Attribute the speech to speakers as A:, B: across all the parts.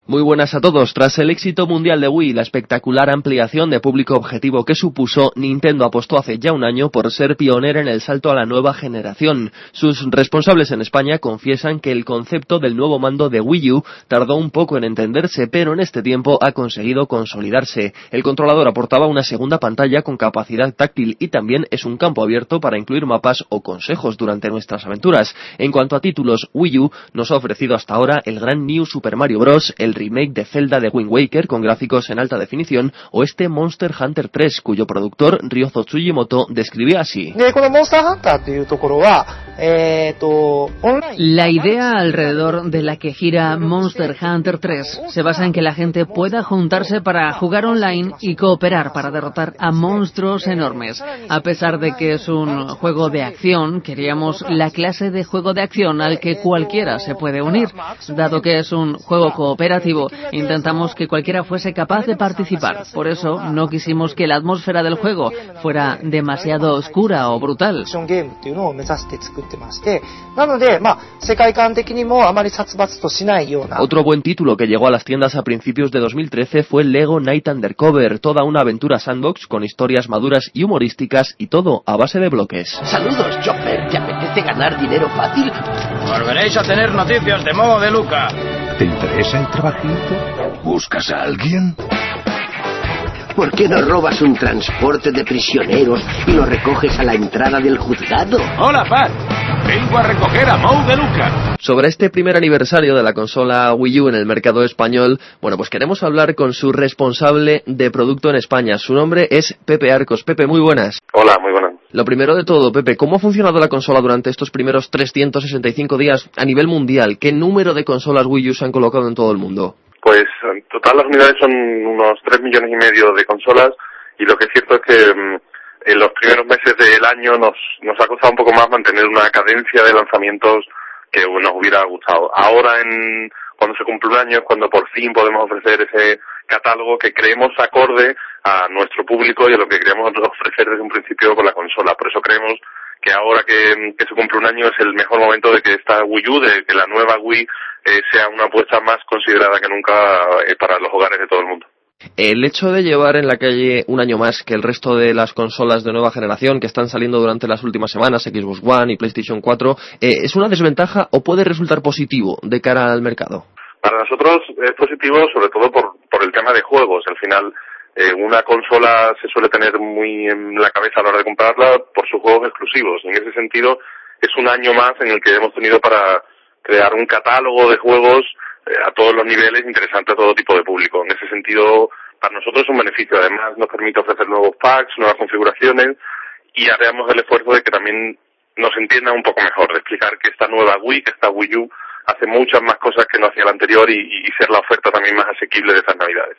A: Muy buenas a todos. Tras el éxito mundial de Wii y la espectacular ampliación de público objetivo que supuso, Nintendo apostó hace ya un año por ser pionera en el salto a la nueva generación. Sus responsables en España confiesan que el concepto del nuevo mando de Wii U tardó un poco en entenderse, pero en este tiempo ha conseguido consolidarse. El controlador aportaba una segunda pantalla con capacidad táctil y también es un campo abierto para incluir mapas o consejos durante nuestras aventuras. En cuanto a títulos, Wii U nos ha ofrecido hasta ahora el gran New Super Mario Bros., el remake de Zelda de Wind Waker con gráficos en alta definición o este Monster Hunter 3, cuyo productor Ryozo Tsujimoto describía así.
B: La idea alrededor de la que gira Monster Hunter 3 se basa en que la gente pueda juntarse para jugar online y cooperar para derrotar a monstruos enormes. A pesar de que es un juego de acción, queríamos la clase de juego de acción al que cualquiera se puede unir. Dado que es un juego cooperativo, intentamos que cualquiera fuese capaz de participar. Por eso no quisimos que la atmósfera del juego fuera demasiado oscura o brutal.
A: Otro buen título que llegó a las tiendas a principios de 2013 fue Lego Knight Undercover, toda una aventura sandbox con historias maduras y humorísticas y todo a base de bloques.
C: Saludos, Chopper, ¿te apetece ganar dinero fácil?
D: Volveréis a tener noticias de Modo de Luca.
E: ¿Te interesa el trabajito? ¿Buscas a alguien?
C: ¿Por qué no robas un transporte de prisioneros y lo recoges a la entrada del juzgado?
D: Hola, Pat. Vengo a recoger a Moe de Luca.
A: Sobre este primer aniversario de la consola Wii U en el mercado español, pues queremos hablar con su responsable de producto en España. Su nombre es Pepe Arcos. Pepe, muy buenas.
F: Hola, muy buenas.
A: Lo primero de todo, Pepe, ¿cómo ha funcionado la consola durante estos primeros 365 días a nivel mundial? ¿Qué número de consolas Wii U se han colocado en todo el mundo?
F: Pues en total las unidades son unos 3,5 millones de consolas y lo que es cierto es que en los primeros meses del año nos ha costado un poco más mantener una cadencia de lanzamientos que nos hubiera gustado. Ahora, cuando se cumple un año, es cuando por fin podemos ofrecer ese catálogo que creemos acorde a nuestro público y a lo que queríamos ofrecer desde un principio con la consola. Por eso creemos que ahora que se cumple un año es el mejor momento de que esta Wii U, de que la nueva Wii sea una apuesta más considerada que nunca para los hogares de todo el mundo.
A: El hecho de llevar en la calle un año más que el resto de las consolas de nueva generación que están saliendo durante las últimas semanas, Xbox One y PlayStation 4, ¿es una desventaja o puede resultar positivo de cara al mercado?
F: Para nosotros es positivo, sobre todo por el tema de juegos. Al final, una consola se suele tener muy en la cabeza a la hora de comprarla por sus juegos exclusivos. En ese sentido, es un año más en el que hemos tenido para crear un catálogo de juegos a todos los niveles, interesante a todo tipo de público. En ese sentido, para nosotros es un beneficio. Además, nos permite ofrecer nuevos packs, nuevas configuraciones y haremos el esfuerzo de que también nos entiendan un poco mejor, de explicar que esta nueva Wii, que esta Wii U, hace muchas más cosas que no hacía la anterior y ser la oferta también más asequible de estas Navidades.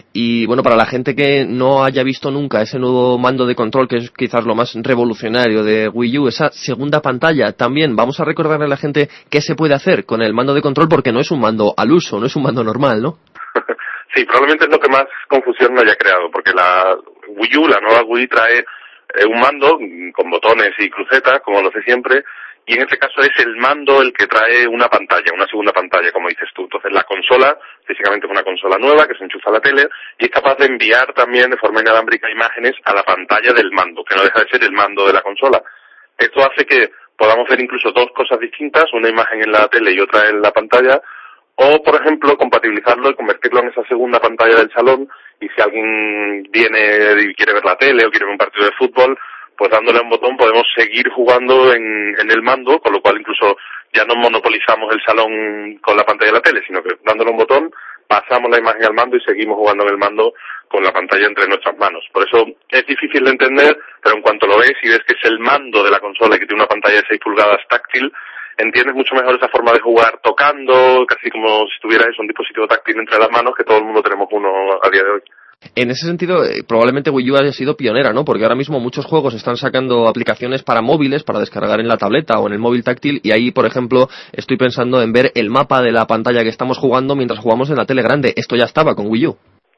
A: Y para la gente que no haya visto nunca ese nuevo mando de control, que es quizás lo más revolucionario de Wii U, esa segunda pantalla, también vamos a recordarle a la gente qué se puede hacer con el mando de control, porque no es un mando al uso, no es un mando normal, ¿no?
F: Sí, probablemente es lo que más confusión me haya creado, porque la Wii U, la nueva Wii, trae un mando con botones y crucetas, como lo hace siempre, y en este caso es el mando el que trae una pantalla, una segunda pantalla, como dices tú. Entonces la consola, físicamente es una consola nueva que se enchufa a la tele y es capaz de enviar también de forma inalámbrica imágenes a la pantalla del mando, que no deja de ser el mando de la consola. Esto hace que podamos ver incluso dos cosas distintas, una imagen en la tele y otra en la pantalla, o por ejemplo compatibilizarlo y convertirlo en esa segunda pantalla del salón, y si alguien viene y quiere ver la tele o quiere ver un partido de fútbol, pues dándole a un botón podemos seguir jugando en el mando, con lo cual incluso ya no monopolizamos el salón con la pantalla de la tele, sino que dándole un botón pasamos la imagen al mando y seguimos jugando en el mando con la pantalla entre nuestras manos. Por eso es difícil de entender, pero en cuanto lo ves y ves que es el mando de la consola y que tiene una pantalla de 6 pulgadas táctil, entiendes mucho mejor esa forma de jugar tocando, casi como si tuvieras un dispositivo táctil entre las manos, que todo el mundo tenemos uno a día de hoy.
A: En ese sentido, probablemente Wii U haya sido pionera, ¿no? Porque ahora mismo muchos juegos están sacando aplicaciones para móviles, para descargar en la tableta o en el móvil táctil, y ahí, por ejemplo, estoy pensando en ver el mapa de la pantalla que estamos jugando mientras jugamos en la tele grande. Esto ya estaba con Wii U.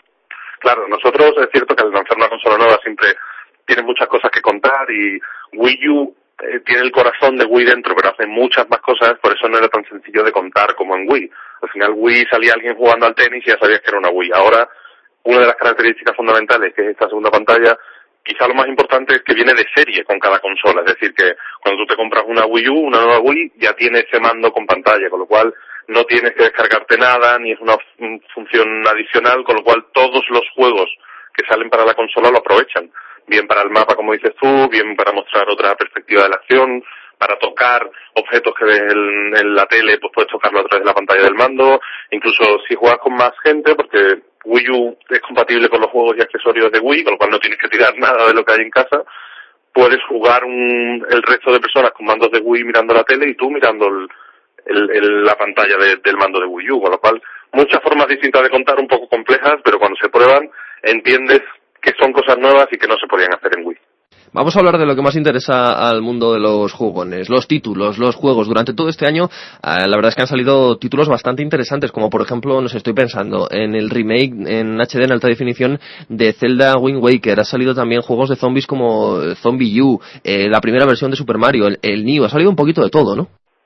F: Claro, nosotros es cierto que al lanzar una consola nueva siempre tiene muchas cosas que contar, y Wii U tiene el corazón de Wii dentro, pero hace muchas más cosas, por eso no era tan sencillo de contar como en Wii. Al final Wii salía alguien jugando al tenis y ya sabías que era una Wii. Ahora, una de las características fundamentales, que es esta segunda pantalla, quizá lo más importante es que viene de serie con cada consola. Es decir, que cuando tú te compras una Wii U, una nueva Wii, ya tiene ese mando con pantalla, con lo cual no tienes que descargarte nada, ni es una función adicional, con lo cual todos los juegos que salen para la consola lo aprovechan. Bien para el mapa, como dices tú, bien para mostrar otra perspectiva de la acción, para tocar objetos que ves en la tele, pues puedes tocarlo a través de la pantalla del mando. Incluso si juegas con más gente, porque Wii U es compatible con los juegos y accesorios de Wii, con lo cual no tienes que tirar nada de lo que hay en casa, puedes jugar el resto de personas con mandos de Wii mirando la tele y tú mirando la pantalla del mando de Wii U, con lo cual muchas formas distintas de contar, un poco complejas, pero cuando se prueban entiendes que son cosas nuevas y que no se podían hacer en Wii.
A: Vamos a hablar de lo que más interesa al mundo de los jugones, los títulos, los juegos. Durante todo este año, la verdad es que han salido títulos bastante interesantes, como por ejemplo, estoy pensando en el remake en HD en alta definición de Zelda Wind Waker. Ha salido también juegos de zombies como Zombie U, la primera versión de Super Mario, el Nioh. Ha salido un poquito de todo, ¿no?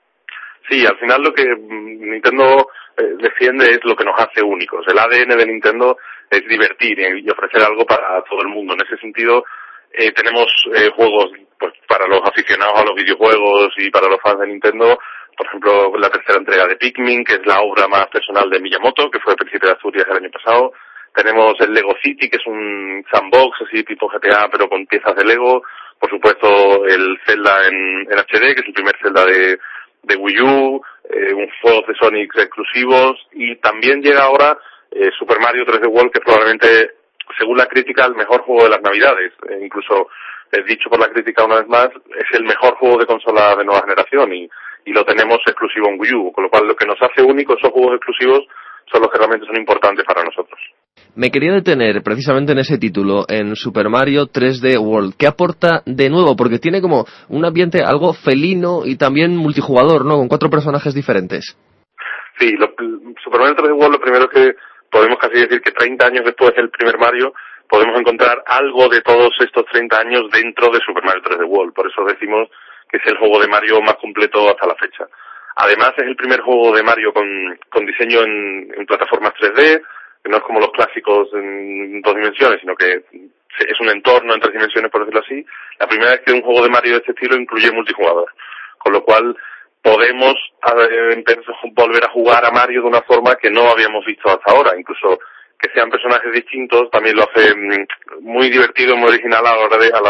F: Sí, al final lo que Nintendo defiende es lo que nos hace únicos. El ADN de Nintendo es divertir y ofrecer algo para todo el mundo. En ese sentido, tenemos juegos pues para los aficionados a los videojuegos y para los fans de Nintendo. Por ejemplo, la tercera entrega de Pikmin, que es la obra más personal de Miyamoto, que fue el Príncipe de Asturias el año pasado. Tenemos el Lego City, que es un sandbox así tipo GTA, pero con piezas de Lego. Por supuesto, el Zelda en HD, que es el primer Zelda de Wii U, un juego de Sonic exclusivos, y también llega ahora Super Mario 3D World, que probablemente, según la crítica, el mejor juego de las Navidades. Incluso, dicho por la crítica una vez más, es el mejor juego de consola de nueva generación y lo tenemos exclusivo en Wii U, con lo cual lo que nos hace únicos esos juegos exclusivos son los que realmente son importantes para nosotros.
A: Me quería detener precisamente en ese título, en Super Mario 3D World. ¿Qué aporta de nuevo? Porque tiene como un ambiente algo felino y también multijugador, ¿no? Con 4 personajes diferentes.
F: Sí, Super Mario 3D World, lo primero es que podemos casi decir que 30 años después del primer Mario podemos encontrar algo de todos estos 30 años dentro de Super Mario 3D World. Por eso decimos que es el juego de Mario más completo hasta la fecha. Además, es el primer juego de Mario con diseño en plataformas 3D, que no es como los clásicos en 2 dimensiones, sino que es un entorno en 3 dimensiones, por decirlo así. La primera vez que un juego de Mario de este estilo incluye multijugador, con lo cual podemos volver a jugar a Mario de una forma que no habíamos visto hasta ahora. Incluso que sean personajes distintos también lo hace muy divertido, muy original a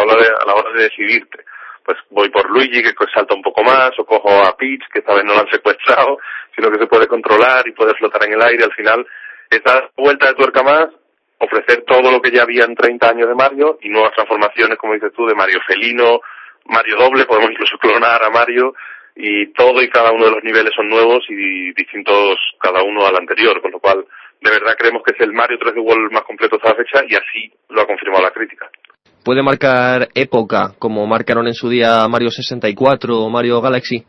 F: la hora de decidirte. Pues voy por Luigi, que salta un poco más, o cojo a Peach, que esta vez no lo han secuestrado, sino que se puede controlar y puede flotar en el aire. Al final, esta vuelta de tuerca más, ofrecer todo lo que ya había en 30 años de Mario y nuevas transformaciones, como dices tú, de Mario felino, Mario doble, podemos incluso clonar a Mario, y todo y cada uno de los niveles son nuevos y distintos cada uno al anterior, con lo cual de verdad creemos que es el Mario 3D World más completo hasta la fecha y así lo ha confirmado la crítica.
A: ¿Puede marcar época, como marcaron en su día Mario 64 o Mario Galaxy?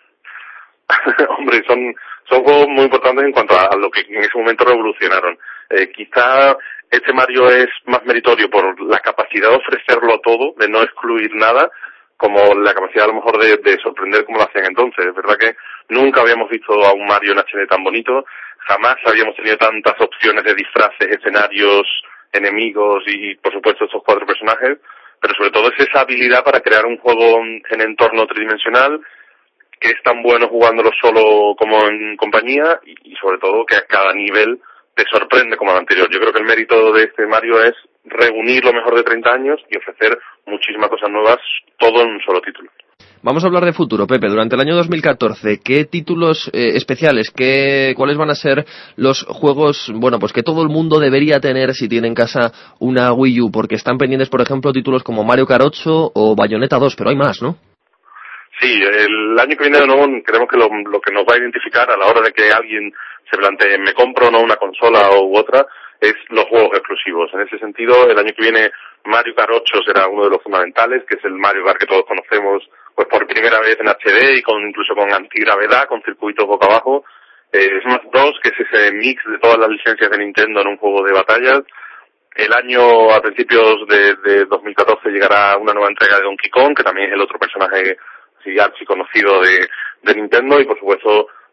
F: Hombre, son juegos muy importantes en cuanto a lo que en ese momento revolucionaron. Quizá este Mario es más meritorio por la capacidad de ofrecerlo todo, de no excluir nada, como la capacidad a lo mejor de sorprender como lo hacían entonces. Es verdad que nunca habíamos visto a un Mario en HD tan bonito, jamás habíamos tenido tantas opciones de disfraces, escenarios, enemigos y por supuesto estos 4 personajes, pero sobre todo es esa habilidad para crear un juego en entorno tridimensional que es tan bueno jugándolo solo como en compañía y sobre todo que a cada nivel te sorprende como el anterior. Yo creo que el mérito de este Mario es reunir lo mejor de 30 años y ofrecer muchísimas cosas nuevas, todo en un solo título.
A: Vamos a hablar de futuro, Pepe. Durante el año 2014, ¿qué títulos especiales, cuáles van a ser los juegos, bueno, pues que todo el mundo debería tener si tiene en casa una Wii U? Porque están pendientes, por ejemplo, títulos como Mario Kart 8 o Bayonetta 2, pero hay más, ¿no?
F: Sí, el año que viene de nuevo creemos que lo que nos va a identificar a la hora de que alguien se plantee, me compro o no una consola u otra, es los juegos exclusivos. En ese sentido, el año que viene Mario Kart 8 será uno de los fundamentales, que es el Mario Kart que todos conocemos pues por primera vez en HD y incluso con antigravedad, con circuitos boca abajo. Smash Bros, que es ese mix de todas las licencias de Nintendo en un juego de batallas. El año, a principios de 2014, llegará una nueva entrega de Donkey Kong, que también es el otro personaje así archiconocido de Nintendo, y por supuesto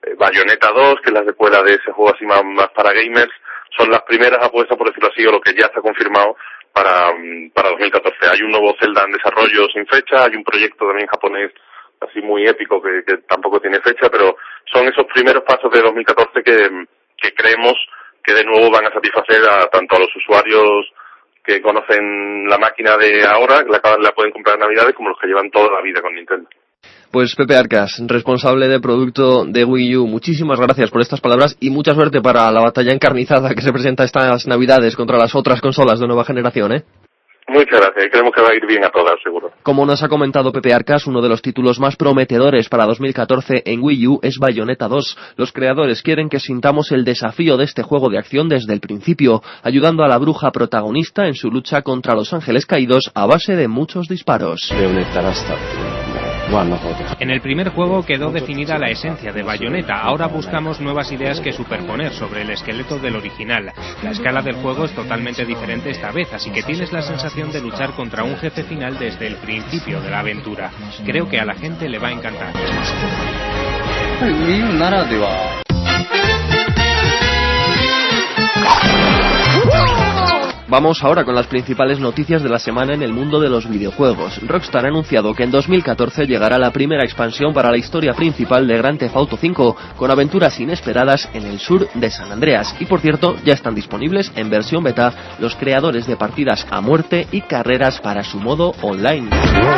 F: Bayonetta 2, que es la secuela de ese juego así más para gamers, son las primeras apuestas, por decirlo así, o lo que ya está confirmado para 2014. Hay un nuevo Zelda en desarrollo sin fecha, hay un proyecto también japonés así muy épico que tampoco tiene fecha, pero son esos primeros pasos de 2014 que creemos que de nuevo van a satisfacer tanto a los usuarios que conocen la máquina de ahora, la pueden comprar en Navidades, como los que llevan toda la vida con Nintendo.
A: Pues Pepe Arcas, responsable de producto de Wii U, muchísimas gracias por estas palabras y mucha suerte para la batalla encarnizada que se presenta estas Navidades contra las otras consolas de nueva generación, ¿eh?
F: Muchas gracias, creemos que va a ir bien a todas, seguro.
A: Como nos ha comentado Pepe Arcas, uno de los títulos más prometedores para 2014 en Wii U es Bayonetta 2. Los creadores quieren que sintamos el desafío de este juego de acción desde el principio, ayudando a la bruja protagonista en su lucha contra los ángeles caídos a base de muchos disparos.
G: En el primer juego quedó definida la esencia de Bayonetta, ahora buscamos nuevas ideas que superponer sobre el esqueleto del original. La escala del juego es totalmente diferente esta vez, así que tienes la sensación de luchar contra un jefe final desde el principio de la aventura. Creo que a la gente le va a encantar.
A: Vamos ahora con las principales noticias de la semana en el mundo de los videojuegos. Rockstar ha anunciado que en 2014 llegará la primera expansión para la historia principal de Grand Theft Auto V, con aventuras inesperadas en el sur de San Andreas. Y por cierto, ya están disponibles en versión beta los creadores de partidas a muerte y carreras para su modo online.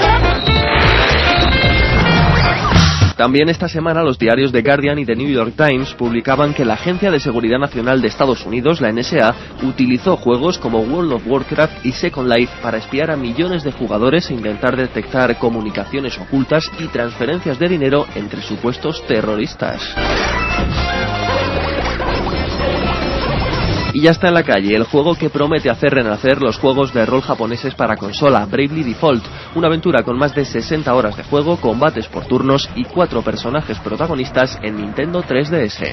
A: También esta semana los diarios The Guardian y The New York Times publicaban que la Agencia de Seguridad Nacional de Estados Unidos, la NSA, utilizó juegos como World of Warcraft y Second Life para espiar a millones de jugadores e intentar detectar comunicaciones ocultas y transferencias de dinero entre supuestos terroristas. Y ya está en la calle el juego que promete hacer renacer los juegos de rol japoneses para consola, Bravely Default, una aventura con más de 60 horas de juego, combates por turnos y 4 personajes protagonistas en Nintendo 3DS.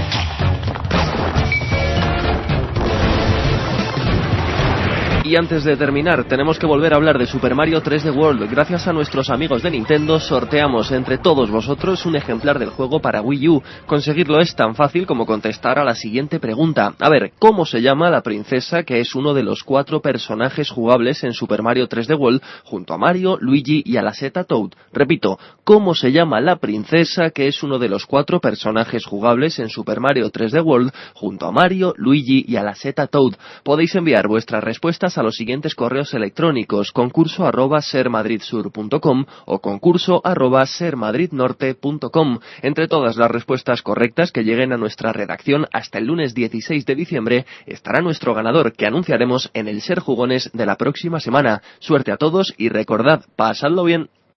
A: Y antes de terminar, tenemos que volver a hablar de Super Mario 3D World. Gracias a nuestros amigos de Nintendo, sorteamos entre todos vosotros un ejemplar del juego para Wii U. Conseguirlo es tan fácil como contestar a la siguiente pregunta. A ver, ¿cómo se llama la princesa que es uno de los 4 personajes jugables en Super Mario 3D World junto a Mario, Luigi y a la Zeta Toad? Repito, ¿cómo se llama la princesa que es uno de los 4 personajes jugables en Super Mario 3D World junto a Mario, Luigi y a la Zeta Toad? Podéis enviar vuestras respuestas a los siguientes correos electrónicos: concurso@sermadridsur.com o concurso@sermadridnorte.com. Entre todas las respuestas correctas que lleguen a nuestra redacción hasta el lunes 16 de diciembre estará nuestro ganador, que anunciaremos en el Ser Jugones de la próxima semana. Suerte a todos y recordad, pasadlo bien.